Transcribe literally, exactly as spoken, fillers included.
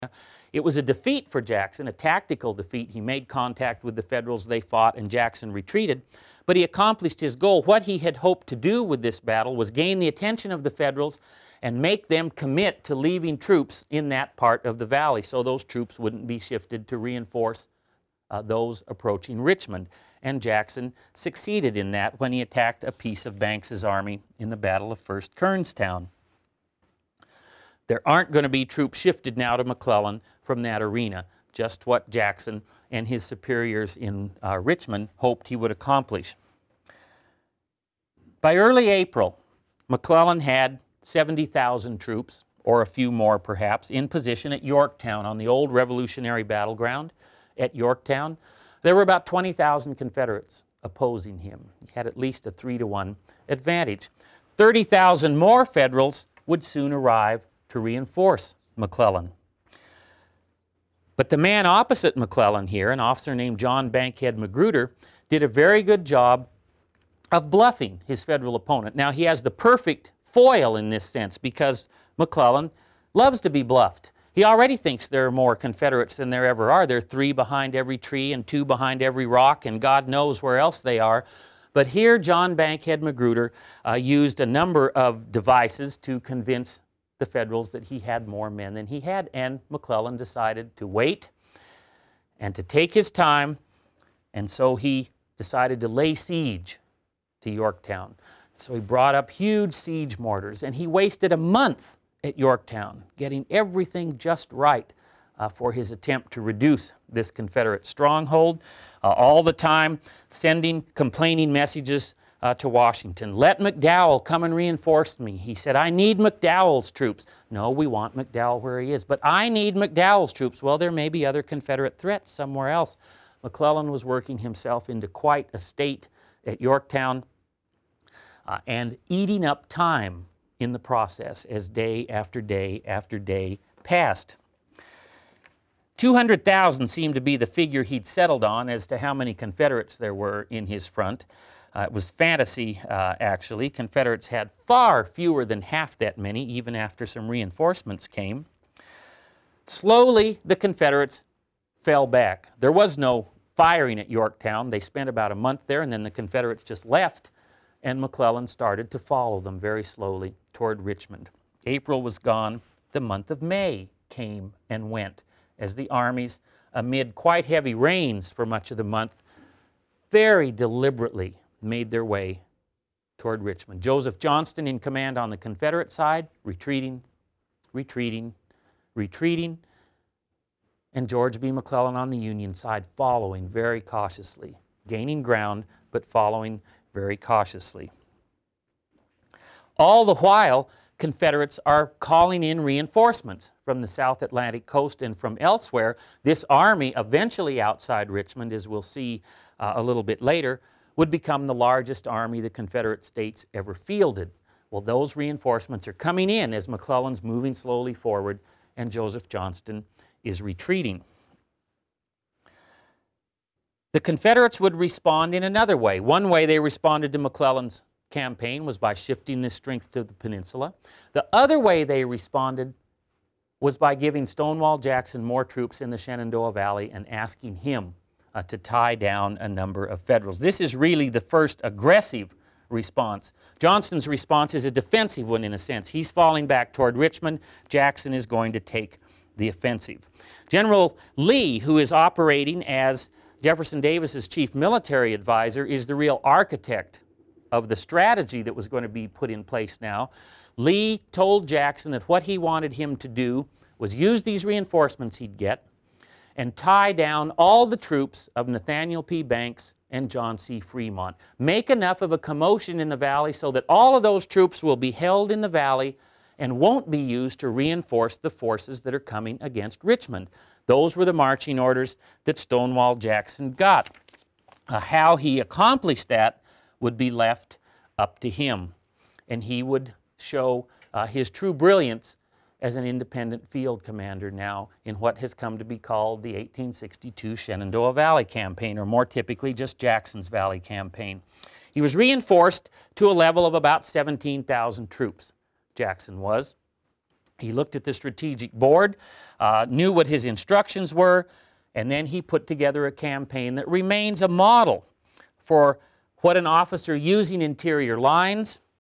It was a defeat for Jackson, a tactical defeat. He made contact with the Federals, they fought, and Jackson retreated. But he accomplished his goal. What he had hoped to do with this battle was gain the attention of the Federals and make them commit to leaving troops in that part of the valley so those troops wouldn't be shifted to reinforce uh, those approaching Richmond. And Jackson succeeded in that when he attacked a piece of Banks's army in the Battle of First Kernstown. There aren't going to be troops shifted now to McClellan from that arena, just what Jackson and his superiors in uh, Richmond hoped he would accomplish. By early April, McClellan had seventy thousand troops, or a few more perhaps, in position at Yorktown on the old Revolutionary battleground at Yorktown. There were about twenty thousand Confederates opposing him. He had at least a three to one advantage. thirty thousand more Federals would soon arrive to reinforce McClellan. But the man opposite McClellan here, an officer named John Bankhead Magruder, did a very good job of bluffing his Federal opponent. Now, he has the perfect foil in this sense because McClellan loves to be bluffed. He already thinks there are more Confederates than there ever are. There are three behind every tree and two behind every rock, and God knows where else they are. But here, John Bankhead Magruder uh, used a number of devices to convince the Federals that he had more men than he had, and McClellan decided to wait and to take his time, and so he decided to lay siege to Yorktown. So he brought up huge siege mortars, and he wasted a month at Yorktown getting everything just right uh, for his attempt to reduce this Confederate stronghold, uh, all the time sending complaining messages Uh, to Washington. Let McDowell come and reinforce me. He said, I need McDowell's troops. No, we want McDowell where he is, but I need McDowell's troops. Well, there may be other Confederate threats somewhere else. McClellan was working himself into quite a state at Yorktown uh, and eating up time in the process as day after day after day passed. two hundred thousand seemed to be the figure he'd settled on as to how many Confederates there were in his front. Uh, it was fantasy, uh, actually. Confederates had far fewer than half that many, even after some reinforcements came. Slowly, the Confederates fell back. There was no firing at Yorktown. They spent about a month there, and then the Confederates just left, and McClellan started to follow them very slowly toward Richmond. April was gone. The month of May came and went as the armies, amid quite heavy rains for much of the month, very deliberately made their way toward Richmond. Joseph Johnston in command on the Confederate side, retreating, retreating, retreating, and George B. McClellan on the Union side following very cautiously, gaining ground, but following very cautiously. All the while, Confederates are calling in reinforcements from the South Atlantic coast and from elsewhere. This army, eventually outside Richmond, as we'll see uh, a little bit later, would become the largest army the Confederate States ever fielded. Well, those reinforcements are coming in as McClellan's moving slowly forward and Joseph Johnston is retreating. The Confederates would respond in another way. One way they responded to McClellan's campaign was by shifting this strength to the peninsula. The other way they responded was by giving Stonewall Jackson more troops in the Shenandoah Valley and asking him Uh, to tie down a number of Federals. This is really the first aggressive response. Johnston's response is a defensive one in a sense. He's falling back toward Richmond. Jackson is going to take the offensive. General Lee, who is operating as Jefferson Davis's chief military advisor, is the real architect of the strategy that was going to be put in place now. Lee told Jackson that what he wanted him to do was use these reinforcements he'd get and tie down all the troops of Nathaniel P. Banks and John C. Fremont. Make enough of a commotion in the valley so that all of those troops will be held in the valley and won't be used to reinforce the forces that are coming against Richmond. Those were the marching orders that Stonewall Jackson got. Uh, how he accomplished that would be left up to him, and he would show uh, his true brilliance as an independent field commander now in what has come to be called the eighteen sixty-two Shenandoah Valley Campaign, or more typically just Jackson's Valley Campaign. He was reinforced to a level of about seventeen thousand troops, Jackson was, He looked at the strategic board, uh, knew what his instructions were, and then he put together a campaign that remains a model for what an officer using interior lines